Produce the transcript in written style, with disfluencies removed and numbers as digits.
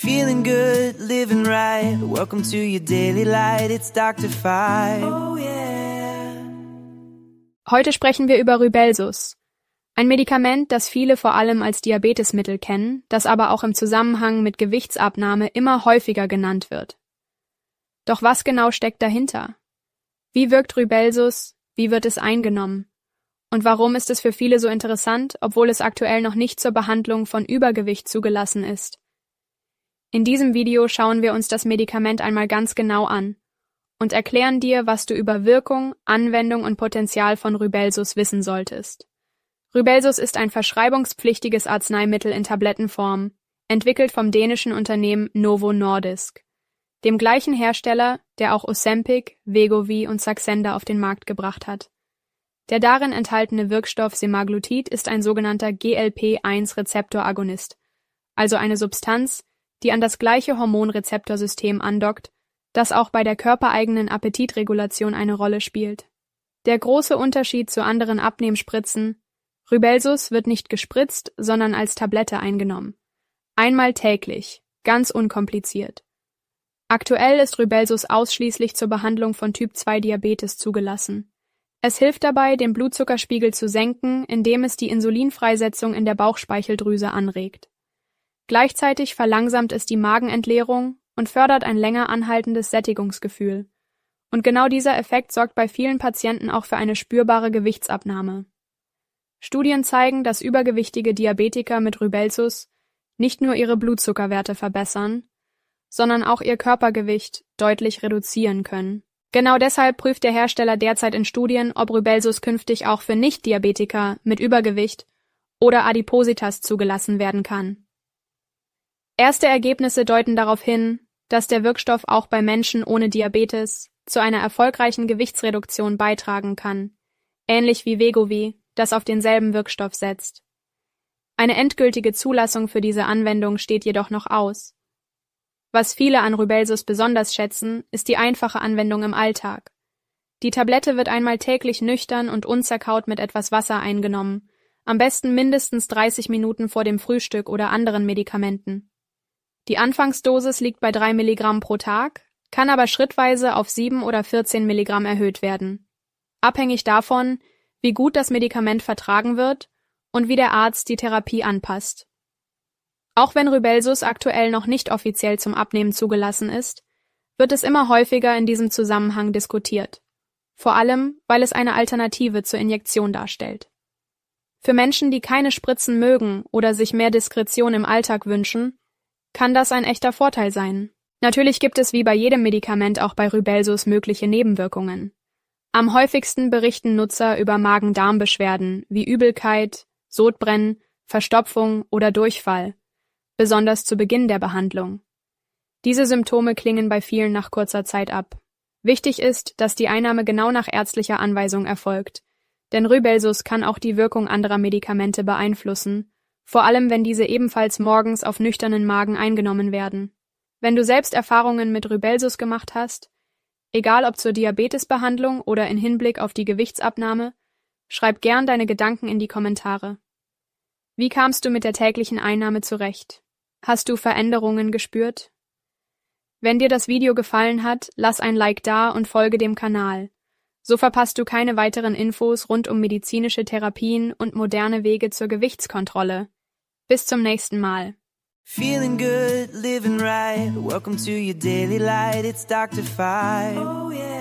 Feeling good, living right. Welcome to your daily light. It's Dr. Five. Oh yeah. Heute sprechen wir über Rybelsus. Ein Medikament, das viele vor allem als Diabetesmittel kennen, das aber auch im Zusammenhang mit Gewichtsabnahme immer häufiger genannt wird. Doch was genau steckt dahinter? Wie wirkt Rybelsus? Wie wird es eingenommen? Und warum ist es für viele so interessant, obwohl es aktuell noch nicht zur Behandlung von Übergewicht zugelassen ist? In diesem Video schauen wir uns das Medikament einmal ganz genau an und erklären dir, was du über Wirkung, Anwendung und Potenzial von Rybelsus wissen solltest. Rybelsus ist ein verschreibungspflichtiges Arzneimittel in Tablettenform, entwickelt vom dänischen Unternehmen Novo Nordisk, dem gleichen Hersteller, der auch Ozempic, Wegovy und Saxenda auf den Markt gebracht hat. Der darin enthaltene Wirkstoff Semaglutid ist ein sogenannter GLP-1-Rezeptoragonist, also eine Substanz, die an das gleiche Hormonrezeptorsystem andockt, das auch bei der körpereigenen Appetitregulation eine Rolle spielt. Der große Unterschied zu anderen Abnehmspritzen: Rybelsus wird nicht gespritzt, sondern als Tablette eingenommen. Einmal täglich, ganz unkompliziert. Aktuell ist Rybelsus ausschließlich zur Behandlung von Typ-2-Diabetes zugelassen. Es hilft dabei, den Blutzuckerspiegel zu senken, indem es die Insulinfreisetzung in der Bauchspeicheldrüse anregt. Gleichzeitig verlangsamt es die Magenentleerung und fördert ein länger anhaltendes Sättigungsgefühl. Und genau dieser Effekt sorgt bei vielen Patienten auch für eine spürbare Gewichtsabnahme. Studien zeigen, dass übergewichtige Diabetiker mit Rybelsus nicht nur ihre Blutzuckerwerte verbessern, sondern auch ihr Körpergewicht deutlich reduzieren können. Genau deshalb prüft der Hersteller derzeit in Studien, ob Rybelsus künftig auch für Nicht-Diabetiker mit Übergewicht oder Adipositas zugelassen werden kann. Erste Ergebnisse deuten darauf hin, dass der Wirkstoff auch bei Menschen ohne Diabetes zu einer erfolgreichen Gewichtsreduktion beitragen kann, ähnlich wie Wegovy, das auf denselben Wirkstoff setzt. Eine endgültige Zulassung für diese Anwendung steht jedoch noch aus. Was viele an Rybelsus besonders schätzen, ist die einfache Anwendung im Alltag. Die Tablette wird einmal täglich nüchtern und unzerkaut mit etwas Wasser eingenommen, am besten mindestens 30 Minuten vor dem Frühstück oder anderen Medikamenten. Die Anfangsdosis liegt bei 3 Milligramm pro Tag, kann aber schrittweise auf 7 oder 14 Milligramm erhöht werden, abhängig davon, wie gut das Medikament vertragen wird und wie der Arzt die Therapie anpasst. Auch wenn Rybelsus aktuell noch nicht offiziell zum Abnehmen zugelassen ist, wird es immer häufiger in diesem Zusammenhang diskutiert, vor allem, weil es eine Alternative zur Injektion darstellt. Für Menschen, die keine Spritzen mögen oder sich mehr Diskretion im Alltag wünschen, kann das ein echter Vorteil sein. Natürlich gibt es wie bei jedem Medikament auch bei Rybelsus mögliche Nebenwirkungen. Am häufigsten berichten Nutzer über Magen-Darm-Beschwerden wie Übelkeit, Sodbrennen, Verstopfung oder Durchfall, besonders zu Beginn der Behandlung. Diese Symptome klingen bei vielen nach kurzer Zeit ab. Wichtig ist, dass die Einnahme genau nach ärztlicher Anweisung erfolgt, denn Rybelsus kann auch die Wirkung anderer Medikamente beeinflussen, vor allem wenn diese ebenfalls morgens auf nüchternen Magen eingenommen werden. Wenn du selbst Erfahrungen mit Rybelsus gemacht hast, egal ob zur Diabetesbehandlung oder in Hinblick auf die Gewichtsabnahme, schreib gern deine Gedanken in die Kommentare. Wie kamst du mit der täglichen Einnahme zurecht? Hast du Veränderungen gespürt? Wenn dir das Video gefallen hat, lass ein Like da und folge dem Kanal. So verpasst du keine weiteren Infos rund um medizinische Therapien und moderne Wege zur Gewichtskontrolle. Bis zum nächsten Mal. Feeling good, living right. Welcome to your daily light. It's Dr. Five. Oh yeah.